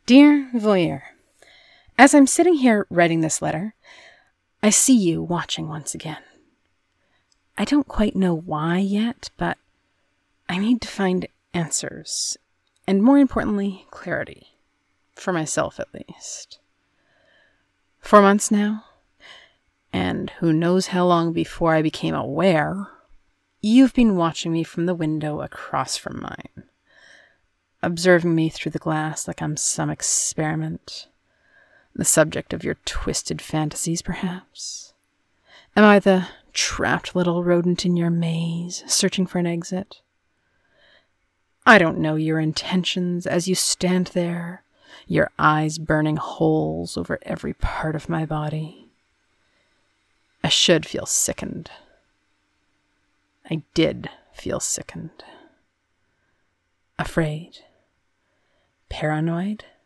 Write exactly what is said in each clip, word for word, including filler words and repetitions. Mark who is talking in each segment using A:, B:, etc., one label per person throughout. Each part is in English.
A: Dear Voyeur, as I'm sitting here writing this letter, I see you watching once again. I don't quite know why yet, but I need to find answers, and more importantly, clarity, for myself at least. For months now, and who knows how long before I became aware, you've been watching me from the window across from mine, observing me through the glass like I'm some experiment, the subject of your twisted fantasies, perhaps. Am I the trapped little rodent in your maze, searching for an exit? I don't know your intentions as you stand there, your eyes burning holes over every part of my body. I should feel sickened. I did feel sickened. Afraid. Paranoid.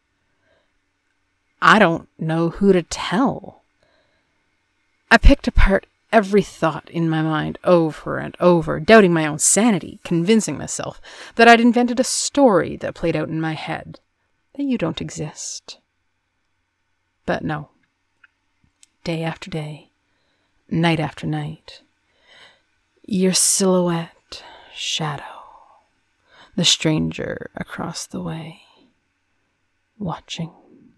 A: I don't know who to tell. I picked apart every thought in my mind over and over, doubting my own sanity, convincing myself that I'd invented a story that played out in my head, that you don't exist. But no. Day after day, night after night, your silhouette, shadow, the stranger across the way, watching,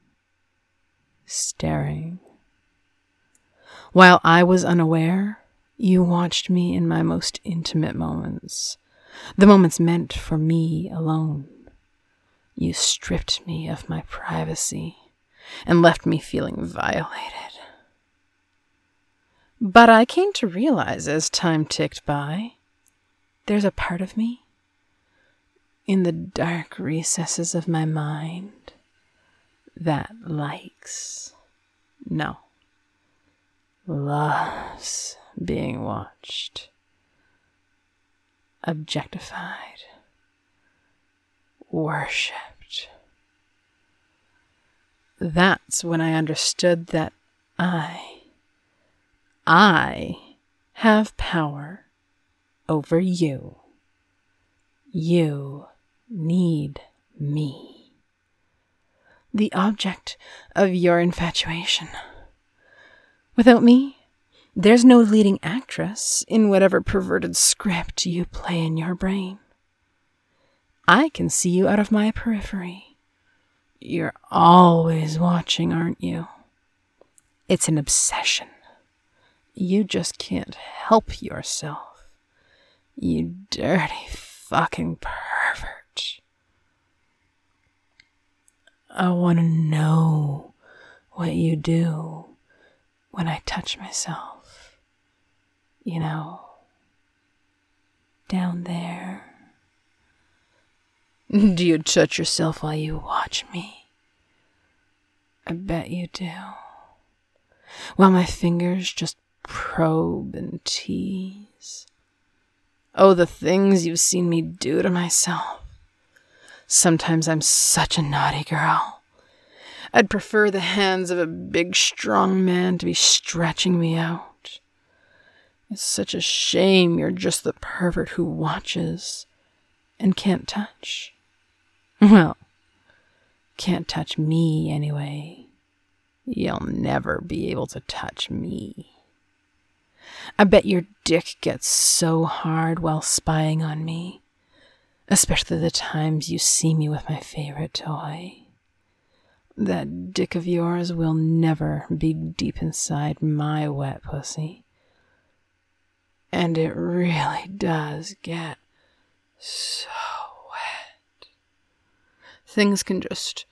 A: staring. While I was unaware, you watched me in my most intimate moments, the moments meant for me alone. You stripped me of my privacy and left me feeling violated. But I came to realize as time ticked by, there's a part of me in the dark recesses of my mind that likes, no, loves being watched, objectified, worshipped. That's when I understood that I, I have power over you. You need me, the object of your infatuation. Without me, there's no leading actress in whatever perverted script you play in your brain. I can see you out of my periphery. You're always watching, aren't you? It's an obsession. You just can't help yourself. You dirty fucking pervert. I want to know what you do when I touch myself, you know, down there. Do you touch yourself while you watch me? I bet you do. While my fingers just probe and tease. Oh, the things you've seen me do to myself. Sometimes I'm such a naughty girl. I'd prefer the hands of a big, strong man to be stretching me out. It's such a shame you're just the pervert who watches and can't touch. Well, can't touch me anyway. You'll never be able to touch me. I bet your dick gets so hard while spying on me, especially the times you see me with my favorite toy. That dick of yours will never be deep inside my wet pussy. And it really does get so wet. Things can just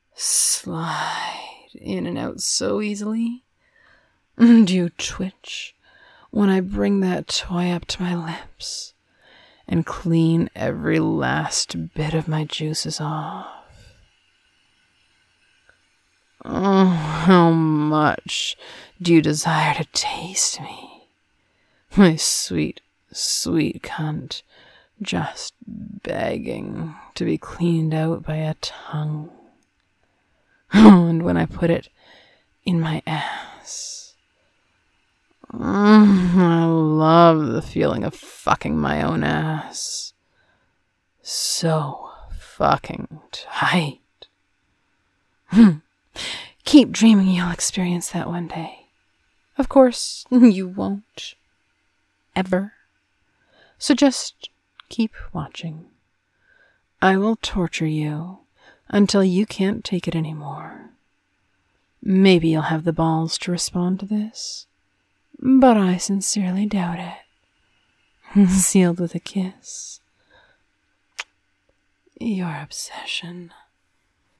A: slide in and out so easily. Do you twitch when I bring that toy up to my lips and clean every last bit of my juices off? Oh, how much do you desire to taste me? My sweet, sweet cunt, just begging to be cleaned out by a tongue. Oh, and when I put it in my ass, mm, I love the feeling of fucking my own ass. So fucking tight. Keep dreaming you'll experience that one day. Of course, you won't. Ever. So just keep watching. I will torture you until you can't take it anymore. Maybe you'll have the balls to respond to this, but I sincerely doubt it. Sealed with a kiss. Your obsession.